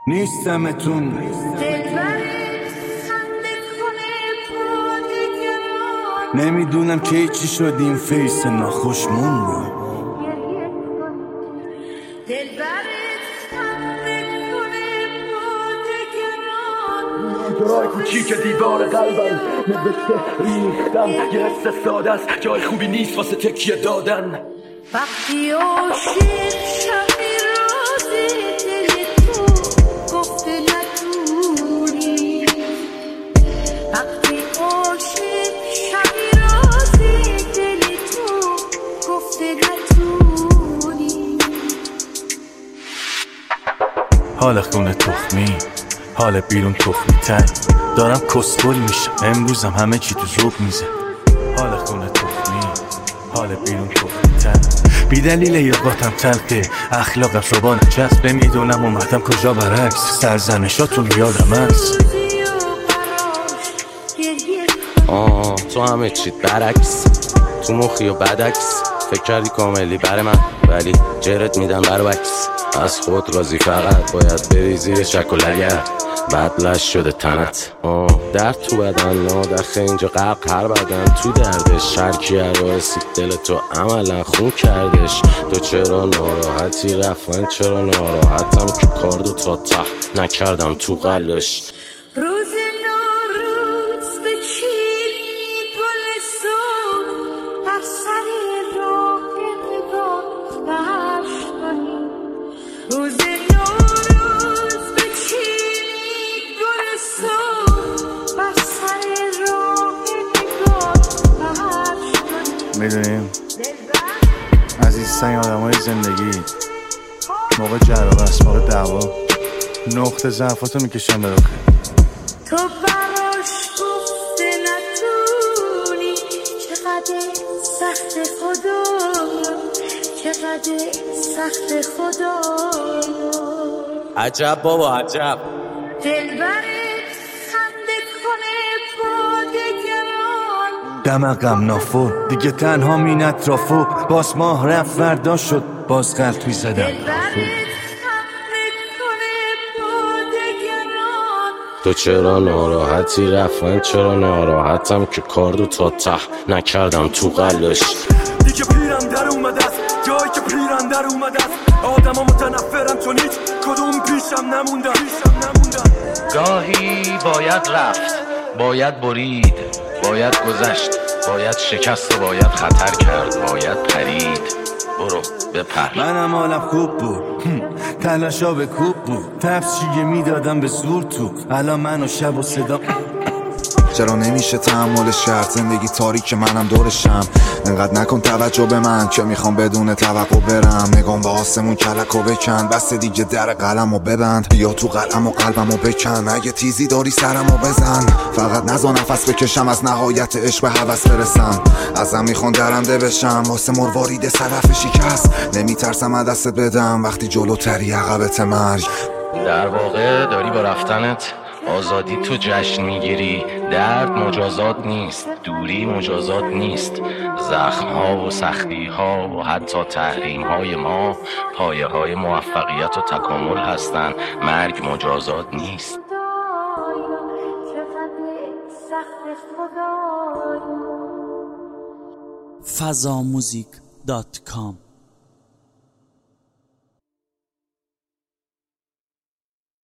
نیستمتون نمیدونم که چی شد این فیس ناخوشمون رو جای کوچیک دیوار قلبم نوشته ریختم یه حس ساده است جای خوبی نیست واسه تکیه دادن وقتی عاشق شبی رازی دل تو گفته نتونی وقتی عاشق شبی رازی دل تو گفته نتونی حال خونه تخمی حال بیرون تخمی تر دارم کسخل میشم امروزم همه چی تو ذوق میزه حال خونه تخمی حال بیرون تخمی تر بی دلیل یقاتم تلقه اخلاقم شبانه چسبه میدونم اومدم کجا برعکس سرزنشاتون یادم هست تو همه چیت برعکس تو مخی و بدعکس فکر کردی کاملی بر من ولی جرت میدن بر بکس از خود راضی فقط باید بری زیر شک و لگه بدلش شده تنت در تو بدن در اینجا غرق هر بدن تو دردش شرکی رو رسید دل تو عملا خون کردش تو چرا ناراحتی رفت من چرا ناراحتم که کاردو تا ته نکردم تو قلش روز نوروز به چیلی گل صبح بر سر راه نگاه بهش کنی روز نوروز به چیلی گل صبح بر سر راه نگاه بهش کنی میدونیم عزیزترین آدمای زندگی موقع جرابه است موقع دعوا نقطه ضعفاتو میکشن به رخه تو براش گفته نتونی چقدر سخت خدایا چقدر سخت خدایا عجب بابا عجب دلبرت خنده کنه با دگران دمقم نافو دیگه تنها مین اطرافو باز ماه رفت فردا شد باز قلط میزدم دلبرت خنده کنه با دگران تو چرا ناراحتی رفت من چرا ناراحتم که کاردو تا ته نکردم تو قلش دیگه پیرم در اومده است جایی که پیرم در اومده است آدم ها متنفرم چون هیچ کدوم پیشم نموندن گاهی باید رفت باید برید باید گذشت باید شکست و باید خطر کرد باید پرید برو بپر منم حالم خوب بود تلاشا به کوب بود تفسیه میدادم به زور تو الان من و شب و صدا چرا نمیشه تحملش کرد زندگی تاریک منم دورشم انقدر نکن توجه به من که میخوام بدون توقع برم نگام به آسمون کلکو بکن بس دیگه در قلمو ببند بیا تو قلم و قلبمو بکن اگه تیزی داری سرمو بزن فقط نزا نفس بکشم از نهایت عشق به هوس برسم ازم میخوان درنده بشم واسه مروارید صدف شکست نمیترسم از دستت بدم وقتی جلوتری عقبت مرگ در واقع داری با رفتنت آزادی تو جشن میگیری درد مجازات نیست دوری مجازات نیست زخم ها و سختی ها و حتی تحریم های ما پایه های موفقیت و تکامل هستن مرگ مجازات نیست چقدر سخت خدایا fazamuzik.com